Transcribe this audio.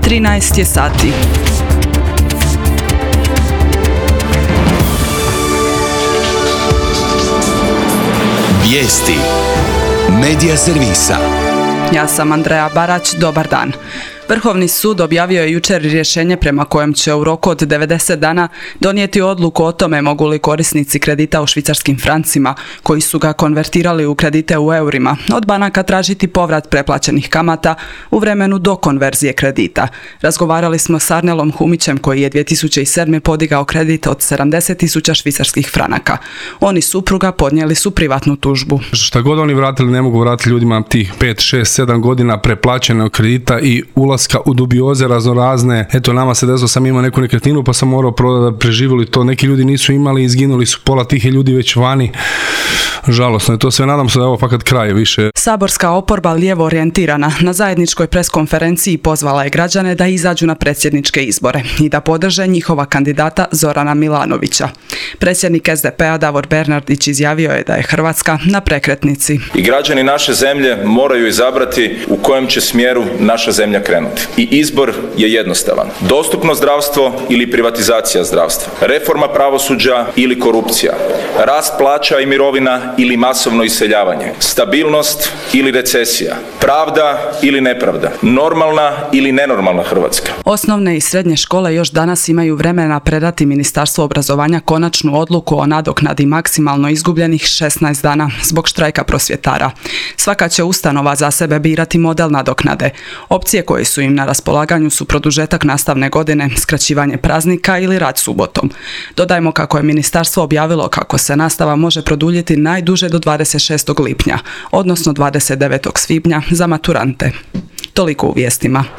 13 je sati. Vijesti Medija servisa. Ja sam Andreja Barać, dobar dan. Vrhovni sud objavio je jučer rješenje prema kojem će u roku od 90 dana donijeti odluku o tome mogu li korisnici kredita u švicarskim francima, koji su ga konvertirali u kredite u eurima, od banaka tražiti povrat preplaćenih kamata u vremenu do konverzije kredita. Razgovarali smo s Arnelom Humićem, koji je 2007. podigao kredit od 70.000 švicarskih franaka. On i supruga podnijeli su privatnu tužbu. Šta god oni vratili, ne mogu vratiti ljudima tih 5, 6, 7 godina preplaćenog kredita i ulaska u dubioze raznorazne. Eto, nama se desilo, sam imao neku nekretninu pa sam morao prodati da preživjeli to. Neki ljudi nisu imali, izginuli su, pola tih je ljudi već vani. Žalosno je to sve, nadam se da je ovo fakat kraj više. Saborska oporba lijevo orijentirana na zajedničkoj preskonferenciji pozvala je građane da izađu na predsjedničke izbore i da podrže njihova kandidata Zorana Milanovića. Predsjednik SDP-a Davor Bernardić izjavio je da je Hrvatska na prekretnici. I građani naše zemlje moraju izabrati u kojem će smjeru naša zemlja krenuti. I izbor je jednostavan. Dostupno zdravstvo ili privatizacija zdravstva. Reforma pravosuđa ili korupcija. Rast plaća i mirovina ili masovno iseljavanje. Stabilnost ili recesija. Pravda ili nepravda. Normalna ili nenormalna Hrvatska. Osnovne i srednje škole još danas imaju vremena predati Ministarstvu obrazovanja konačnu odluku o nadoknadi maksimalno izgubljenih 16 dana zbog štrajka prosvjetara. Svaka će ustanova za sebe birati model nadoknade. Opcije koje su im na raspolaganju su produžetak nastavne godine, skraćivanje praznika ili rad subotom. Dodajmo kako je ministarstvo objavilo kako se nastava može produljiti najduže do 26. lipnja, odnosno 29. svibnja za maturante. Toliko u vijestima.